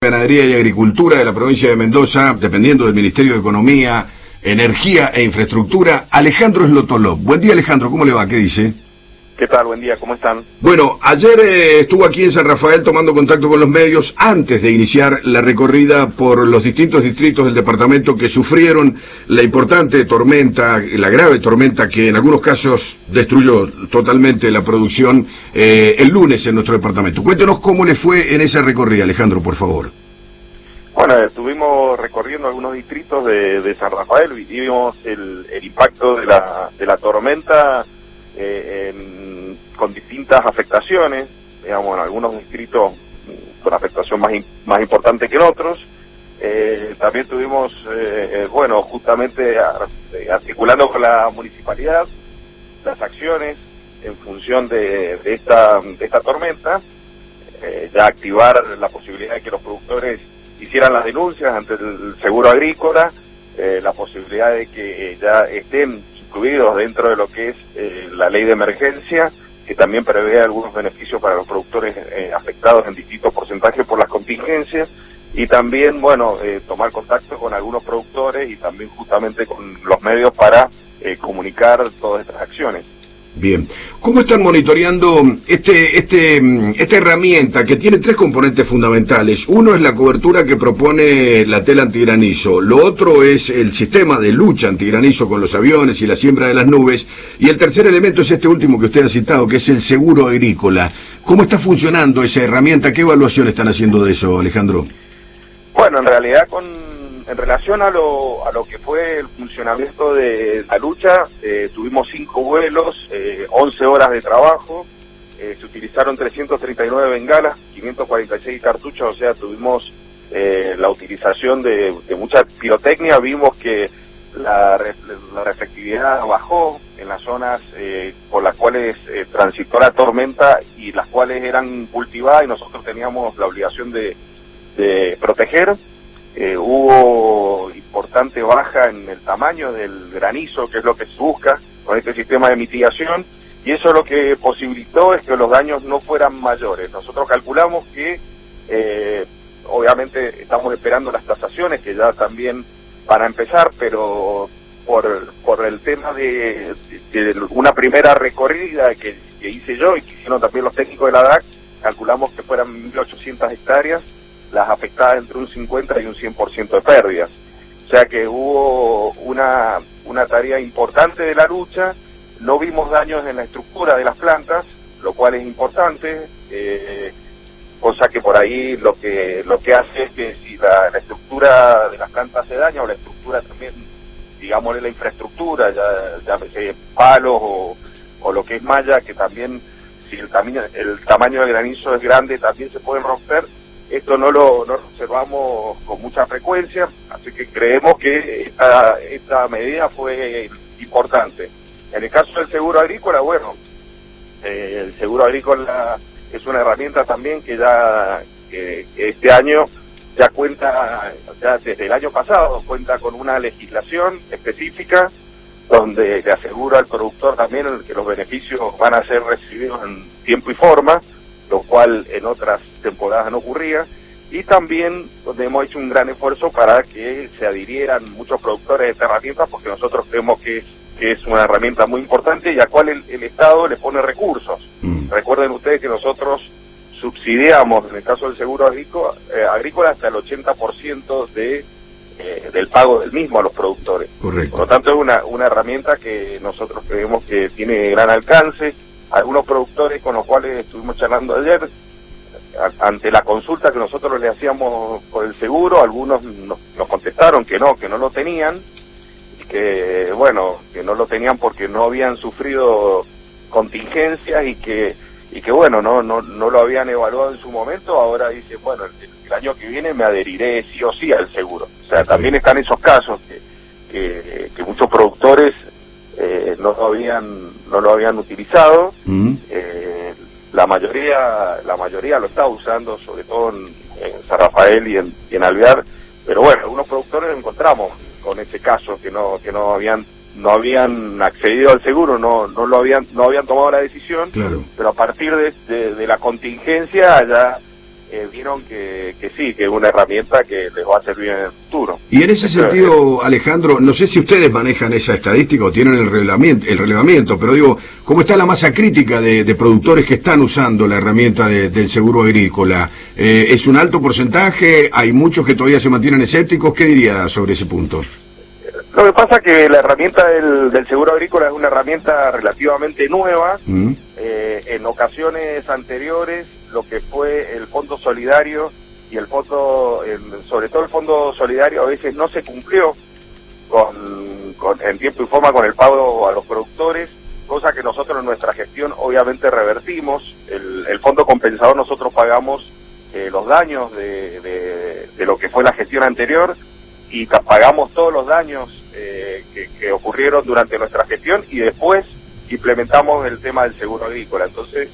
Ganadería y Agricultura de la provincia de Mendoza, dependiendo del Ministerio de Economía, Energía e Infraestructura, Alejandro Slotolov. Buen día, Alejandro, ¿cómo le va? ¿Qué dice? ¿Qué tal? Buen día, ¿cómo están? Bueno, ayer estuvo aquí en San Rafael tomando contacto con los medios antes de iniciar la recorrida por los distintos distritos del departamento que sufrieron la importante tormenta, la grave tormenta que en algunos casos destruyó totalmente la producción el lunes en nuestro departamento. Cuéntenos cómo le fue en esa recorrida, Alejandro, por favor. Bueno, estuvimos recorriendo algunos distritos de San Rafael y vimos el impacto de la tormenta con distintas afectaciones, digamos, en algunos distritos con afectación más importante que en otros. También tuvimos, bueno, justamente articulando con la municipalidad las acciones en función de esta tormenta, ya activar la posibilidad de que los productores hicieran las denuncias ante el seguro agrícola, la posibilidad de que ya estén incluidos dentro de lo que es la ley de emergencia, que también prevé algunos beneficios para los productores afectados en distintos porcentajes por las contingencias, y también, bueno, tomar contacto con algunos productores y también justamente con los medios para comunicar todas estas acciones. Bien. ¿Cómo están monitoreando esta herramienta que tiene tres componentes fundamentales? Uno es la cobertura que propone la tela antigranizo, lo otro es el sistema de lucha antigranizo con los aviones y la siembra de las nubes, y el tercer elemento es este último que usted ha citado, que es el seguro agrícola. ¿Cómo está funcionando esa herramienta? ¿Qué evaluación están haciendo de eso, Alejandro? Bueno, en realidad en relación a lo que fue el funcionamiento de la lucha, tuvimos 5 vuelos, 11 horas de trabajo, se utilizaron 339 bengalas, 546 cartuchos, o sea, tuvimos la utilización de mucha pirotecnia. Vimos que la efectividad bajó en las zonas por las cuales transitó la tormenta y las cuales eran cultivadas y nosotros teníamos la obligación de proteger. Hubo importante baja en el tamaño del granizo, que es lo que se busca con este sistema de mitigación, y eso lo que posibilitó es que los daños no fueran mayores. Nosotros calculamos que, obviamente estamos esperando las tasaciones, que ya también van a empezar, pero por el tema de una primera recorrida que hice yo y que hicieron también los técnicos de la DAC, calculamos que fueran 1.800 hectáreas las afectadas entre un 50 y un 100% de pérdidas. O sea que hubo una tarea importante de la lucha. No vimos daños en la estructura de las plantas, lo cual es importante, cosa que por ahí lo que hace es que si la estructura de las plantas se daña, o la estructura también, digámosle la infraestructura, ya sea palos o lo que es malla, que también si el tamaño del granizo es grande también se pueden romper. Esto no lo observamos con mucha frecuencia, así que creemos que esta medida fue importante. En el caso del seguro agrícola, bueno, el seguro agrícola es una herramienta también que este año ya cuenta, ya desde el año pasado cuenta con una legislación específica donde le asegura al productor también que los beneficios van a ser recibidos en tiempo y forma, lo cual en otras temporadas no ocurría, y también donde hemos hecho un gran esfuerzo para que se adhirieran muchos productores a esta herramienta, porque nosotros creemos que es una herramienta muy importante y a cual el Estado le pone recursos. Recuerden ustedes que nosotros subsidiamos, en el caso del seguro agrícola hasta el 80% del pago del mismo a los productores. Correcto. Por lo tanto, es una herramienta que nosotros creemos que tiene gran alcance. Algunos productores con los cuales estuvimos charlando ayer, ante la consulta que nosotros le hacíamos por el seguro, algunos nos contestaron que no lo tenían, y que bueno, que no lo tenían porque no habían sufrido contingencias y que bueno, no lo habían evaluado en su momento. Ahora dice, bueno, el año que viene me adheriré sí o sí al seguro. O sea, también están esos casos que muchos productores no lo habían utilizado. La mayoría lo está usando, sobre todo en San Rafael y en Alvear, pero bueno, algunos productores nos encontramos con ese caso que no habían accedido al seguro, no habían tomado la decisión. Claro. Pero a partir de la contingencia ya vieron que sí, que es una herramienta que les va a servir en el futuro. Y en ese sentido, Alejandro, no sé si ustedes manejan esa estadística o tienen el relevamiento, pero digo, ¿cómo está la masa crítica de productores que están usando la herramienta del seguro agrícola? ¿Es un alto porcentaje? ¿Hay muchos que todavía se mantienen escépticos? ¿Qué diría sobre ese punto? Lo que pasa es que la herramienta del seguro agrícola es una herramienta relativamente nueva. En ocasiones anteriores, lo que fue el Fondo Solidario y el fondo, sobre todo el Fondo Solidario, a veces no se cumplió en tiempo y forma con el pago a los productores, cosa que nosotros en nuestra gestión obviamente revertimos. El fondo compensador, nosotros pagamos los daños de lo que fue la gestión anterior y pagamos todos los daños que ocurrieron durante nuestra gestión, y después implementamos el tema del seguro agrícola. Entonces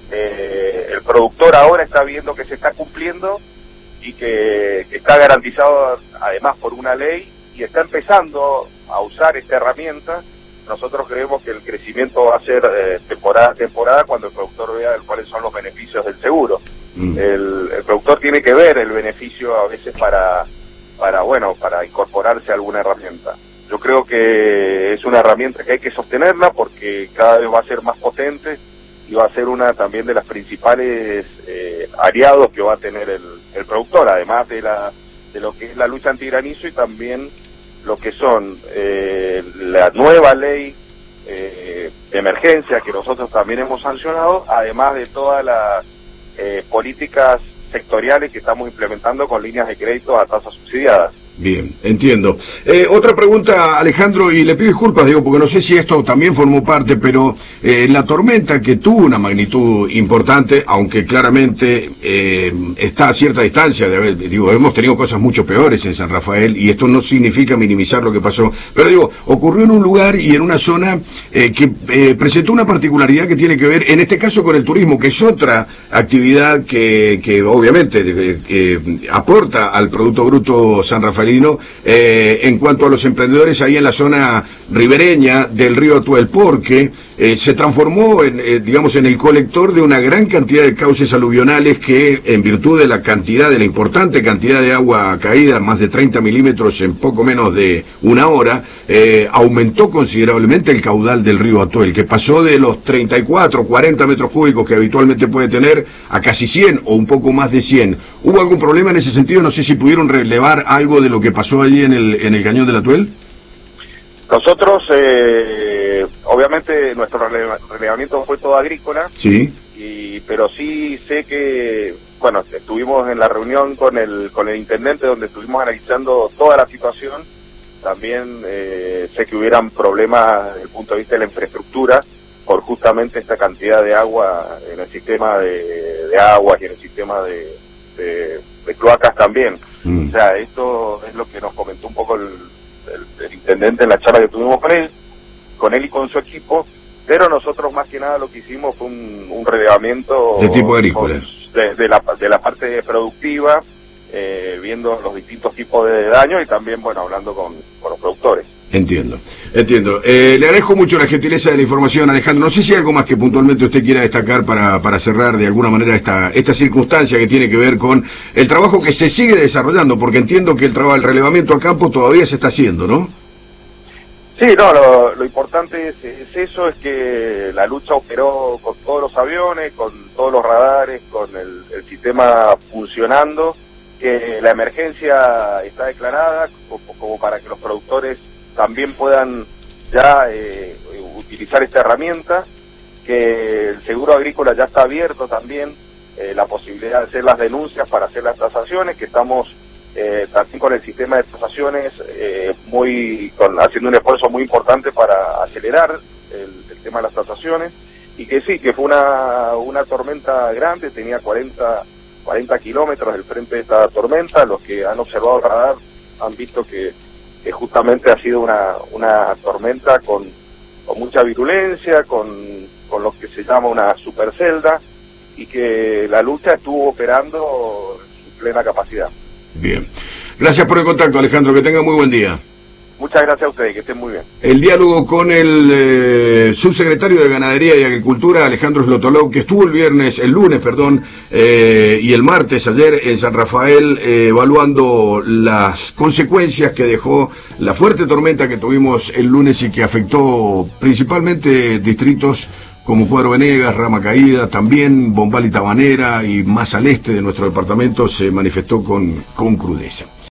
el productor ahora está viendo que se está cumpliendo y que está garantizado además por una ley, y está empezando a usar esta herramienta. Nosotros creemos que el crecimiento va a ser temporada a temporada cuando el productor vea cuáles son los beneficios del seguro. El productor tiene que ver el beneficio a veces para incorporarse a alguna herramienta. Yo creo que es una herramienta que hay que sostenerla porque cada vez va a ser más potente y va a ser una también de las principales aliados que va a tener el productor, además de lo que es la lucha antigranizo y también lo que son la nueva ley de emergencia que nosotros también hemos sancionado, además de todas las políticas sectoriales que estamos implementando con líneas de crédito a tasas subsidiadas. Bien, entiendo. Otra pregunta, Alejandro, y le pido disculpas, digo, porque no sé si esto también formó parte, pero la tormenta, que tuvo una magnitud importante, aunque claramente está a cierta distancia, hemos tenido cosas mucho peores en San Rafael, y esto no significa minimizar lo que pasó, pero digo, ocurrió en un lugar y en una zona que presentó una particularidad que tiene que ver, en este caso, con el turismo, que es otra actividad que obviamente aporta al Producto Bruto San Rafaelino. En cuanto a los emprendedores ahí en la zona ribereña del río Atuel, porque se transformó en el colector de una gran cantidad de cauces aluvionales que, en virtud de la importante cantidad de agua caída, más de 30 milímetros en poco menos de una hora, aumentó considerablemente el caudal del río Atuel, que pasó de los 34, 40 metros cúbicos que habitualmente puede tener a casi 100 o un poco más de 100. ¿Hubo algún problema en ese sentido? No sé si pudieron relevar algo de lo que pasó allí en el cañón del Atuel. Nosotros, obviamente, nuestro relevamiento fue todo agrícola. Sí. Pero sí sé que, bueno, estuvimos en la reunión con el intendente donde estuvimos analizando toda la situación. También sé que hubieran problemas desde el punto de vista de la infraestructura por justamente esta cantidad de agua en el sistema de aguas y en el sistema de cloacas también. O sea, esto es lo que nos comentó un poco el intendente en la charla que tuvimos con él y con su equipo, pero nosotros más que nada lo que hicimos fue un relevamiento de tipo agrícola, de la parte productiva, viendo los distintos tipos de daños y también, bueno, hablando con los productores. Entiendo. Le agradezco mucho la gentileza de la información, Alejandro. No sé si hay algo más que puntualmente usted quiera destacar para cerrar de alguna manera esta circunstancia que tiene que ver con el trabajo que se sigue desarrollando, porque entiendo que el relevamiento a campo todavía se está haciendo, ¿no? Sí, no, lo importante es eso, es que la lucha operó con todos los aviones, con todos los radares, con el sistema funcionando, que la emergencia está declarada como para que los productores también puedan ya utilizar esta herramienta, que el seguro agrícola ya está abierto también, la posibilidad de hacer las denuncias para hacer las tasaciones, que estamos también con el sistema de tasaciones haciendo un esfuerzo muy importante para acelerar el tema de las tasaciones, y que sí, que fue una tormenta grande, tenía 40 kilómetros del frente de esta tormenta. Los que han observado el radar han visto que justamente ha sido una tormenta con mucha virulencia, con lo que se llama una supercelda, y que la lucha estuvo operando en su plena capacidad. Bien. Gracias por el contacto, Alejandro. Que tenga muy buen día. Muchas Muchas gracias a ustedes, que estén muy bien. El diálogo con el subsecretario de Ganadería y Agricultura, Alejandro Zlotolov, que estuvo el lunes, y el martes, ayer, en San Rafael, evaluando las consecuencias que dejó la fuerte tormenta que tuvimos el lunes y que afectó principalmente distritos como Cuadro Venegas, Rama Caída, también Bombal y Tabanera, y más al este de nuestro departamento se manifestó con crudeza.